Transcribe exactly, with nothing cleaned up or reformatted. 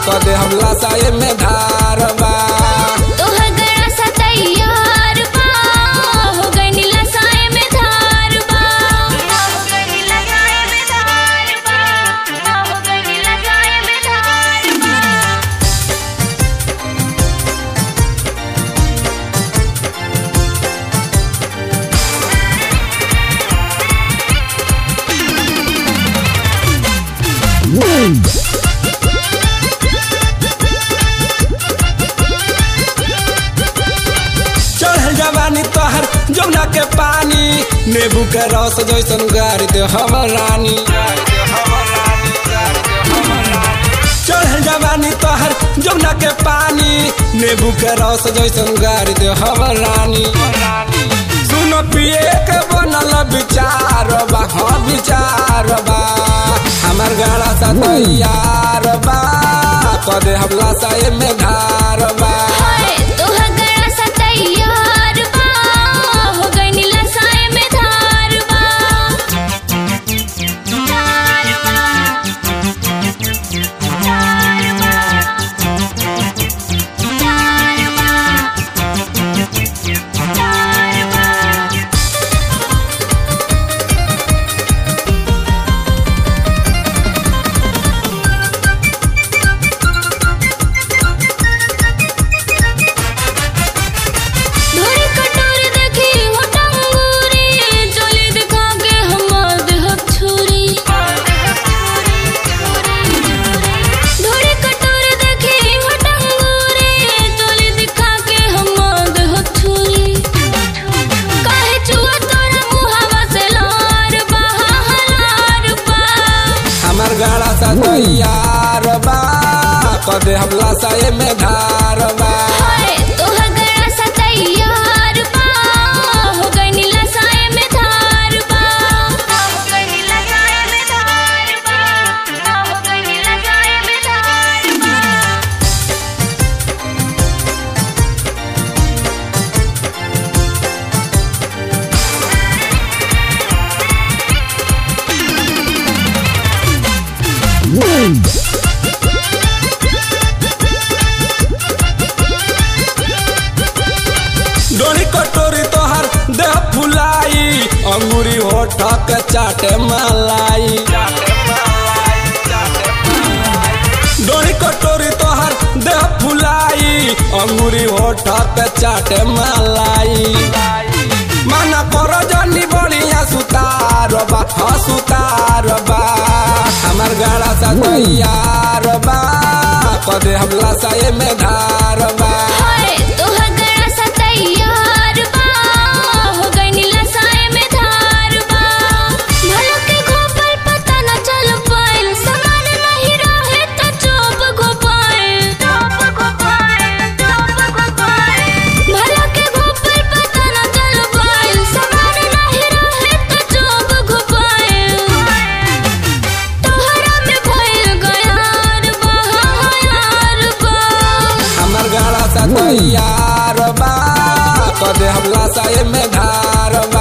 कदे हमला साए में धार बा तोहर गड़ा सा तैयार बा हो गई नीला साए में धार बा हो गई नीला साए में धार बा हो गई नीला साए में धार बा। चढ़ल जवानी तोहर जमुना के पानी नींबू के रस जैसन गारी दे हमर रानी चढ़ल जवानी तोहर जमुना के पानी नींबू के रस जैसन गारी दे हमर रानी सुनो पिए के बनल विचार बा हाँ विचार बा हमर गाड़ा सा तैयार बा कदे हमला साए में धार बा तोहर गड़ा सा तैयार बा हो गई नीला साए में धार बा धार बा धार बा धार बा। धोरी कटोरी देखी हो टंगूरी चोली दिखा के हम देहब छुरी धोरी कटोरी देखी हो टंगूरी चोली दिखा के हम देहब छुरी काहे चुआ तोरा मुहावा से लार बा लार बा हमर गाड़ा सा तैयार बा कदे हमला साए में धार बा तोहर गड़ा सा तैयार बा हो गई नीला साए में धार बा हो गई नीला साए में धार बा हो गई नीला साए में धार बा। डोरी कटोरी तोहर देह फुलाई अंगूरी होठ के चाटे मलाई डोरी कटोरी तोहर देह फुलाई अंगूरी होठ के चाटे मलाई माना करो जनी बढ़िया सुतार बा हाँ सुतार बा हमर गाड़ा सा तैयार बा कदे हमला साए में धार बा तोहर गड़ा सा तैयार बा हो गई नीला साए में धार बा भला के गोपाल पता न चल पाइल समान नहीं रहे त चोप गोपाल चोप गोपाल चोप गोपाल भला के गोपाल पता न चल पाइल समान नहीं रहे त चोप गोपाल तोहरा में भइल गयार बा यार बा हमर गाड़ा सा तैयार बा कदे हमला साए में धार बा।